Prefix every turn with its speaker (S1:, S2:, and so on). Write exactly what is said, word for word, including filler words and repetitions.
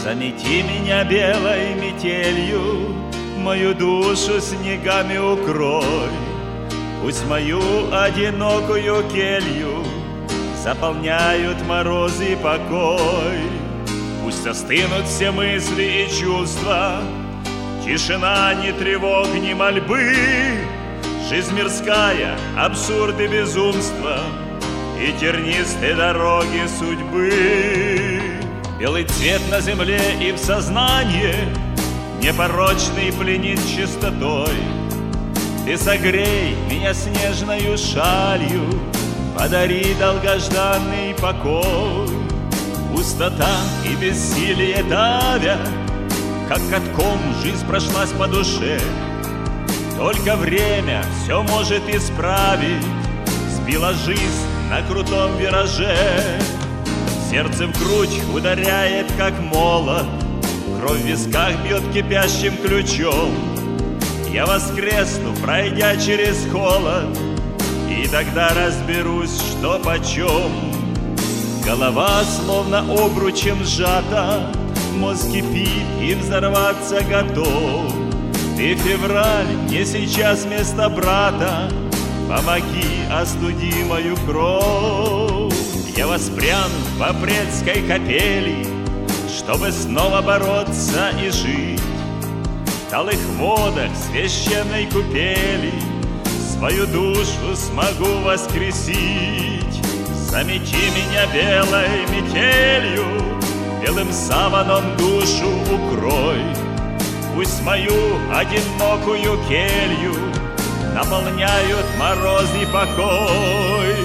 S1: Замети меня белой метелью, мою душу снегами укрой. Пусть мою одинокую келью заполняют морозы и покой. Пусть остынут все мысли и чувства, тишина, ни тревог, ни мольбы. Жизнь мирская, абсурды, безумства и тернистые дороги судьбы. Белый цвет на земле и в сознании непорочный пленит чистотой. Ты согрей меня снежною шалью, подари долгожданный покой. Пустота и бессилие давят, как катком жизнь прошлась по душе. Только время все может исправить, сбила жизнь на крутом вираже. Сердце в грудь ударяет, как молот, кровь в висках бьет кипящим ключом. Я воскресну, пройдя через холод, и тогда разберусь, что почем. Голова словно обручем сжата, мозг кипит и взорваться готов. Ты, февраль, мне сейчас вместо брата, помоги, остуди мою кровь. Я воспряну в апрельской капели, чтобы снова бороться и жить. В талых водах священной купели свою душу смогу воскресить. Замети меня белой метелью, белым саваном душу укрой. Пусть мою одинокую келью наполняют мороз и покой.